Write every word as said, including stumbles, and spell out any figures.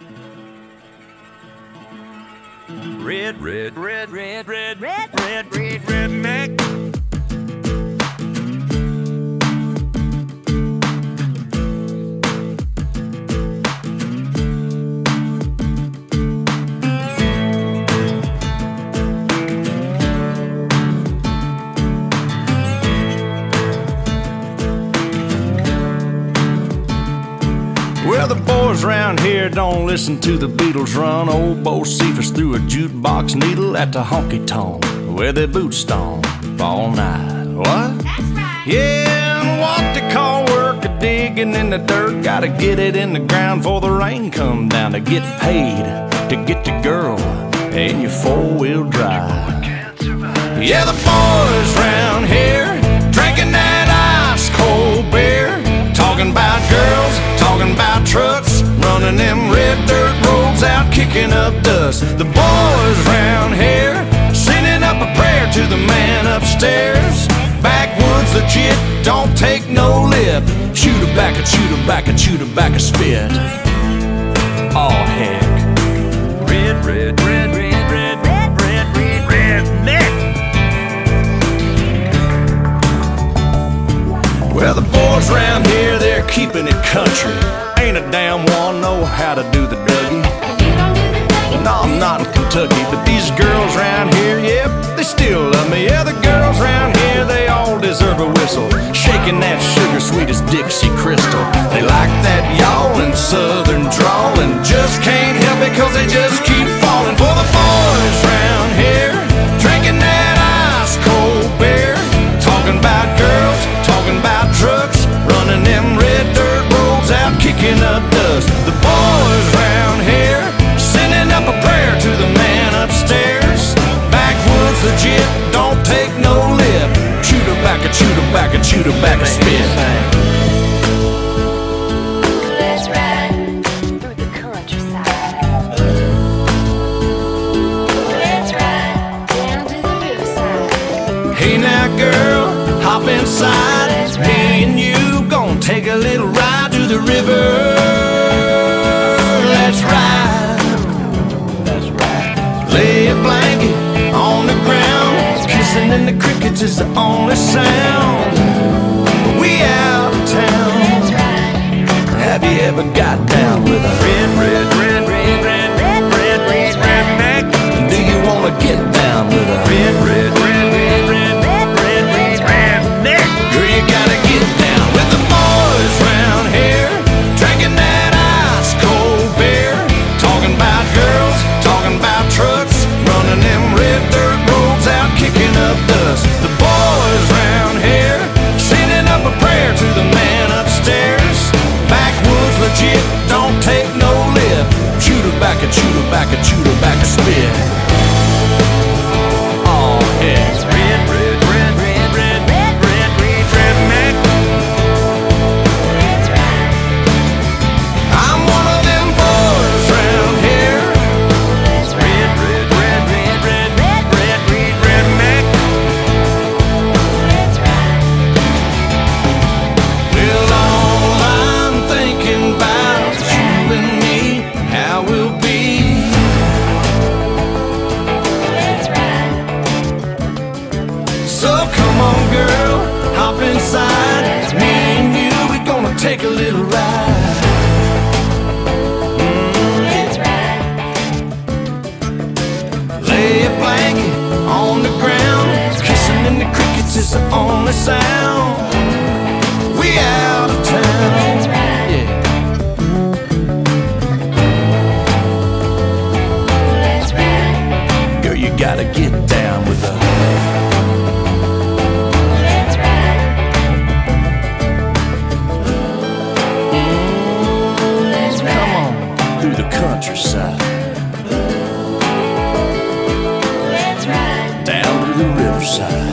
Red, red, red, red, red, red, red, red, redneck. Well, the boys round here don't listen to the Beatles run. Old Bo Cephas threw a jukebox needle at the honky-tonk where they boot stomp all night. What? That's right. Yeah, and what they call work a digging in the dirt. Gotta get it in the ground before the rain come down to get paid to get the girl in your four-wheel drive. Yeah, the boys round here drinking that ice-cold beer, talking about girls, talking about trucks, running them red dirt roads out, kicking up dust. The boys round here sending up a prayer to the man upstairs. Backwoods legit, don't take no lip. Chew tobacco, chew tobacco, chew tobacco, spit. Oh heck. Red, red, red, red, red, red, red, red, redneck. Well, the boys round here, they're keeping it country. Ain't a damn one know how to do the Dougie. You don't do the Dougie? No, I'm not in Kentucky, but these girls round here, yep, they still love me. Yeah, the girls round here, they all deserve a whistle, shaking that sugar sweet as Dixie Crystal. They like that yawling southern drawl and just can't help it cause they just keep falling for the boys round here, drinking that ice cold beer, talking about girls, talking about trucks, running them red dirt roads out, kicking up dust. The boys round here sending up a prayer to the man upstairs. Backwoods legit, don't take no lip. Chew tobacco, chew tobacco, chew tobacco, spit. Let's ride through the countryside. Let's ride down to the riverside. Hey now girl, hop inside. Me and you gon' take a little ride to the river. Let's ride. That's right. Lay a blanket on the ground. Kissing in the crickets is the only sound. We out of town. Let's ride. Have you ever got down with a Red, red, red, red, red, red, red, red, redneck. Do you wanna get down with a Red, red, red, red, red, red, red, red, redneck. Girl, you gotta get down with the boys round here, drinking that ice cold beer, talking about girls, talking about trucks, running them red dirt roads out, kicking up dust. The boys round here sending up a prayer to the man upstairs. Backwoods legit, don't take no lip. Chew tobacco, chew tobacco, chew tobacco, spit. Oh heck. Red, red, red, red, red, red, red, red, redneck. Let's ride. I'm one of them boys round here. Let's Red, ride. red, red, red, red, red, red, red, redneck. Let's ride. Well, all I'm thinking about is you and me, and how we'll be. Let's ride. So come on, girl, hop inside. Me and you, we're gonna take a little ride. Let's ride. Lay a blanket on the ground. Kissing in the crickets is the only sound. We out of town. Let's ride. Yeah. Let's ride. Girl, you gotta get down with the Let's ride. Let's Come ride. on through the countryside, Let's ride. down to the riverside.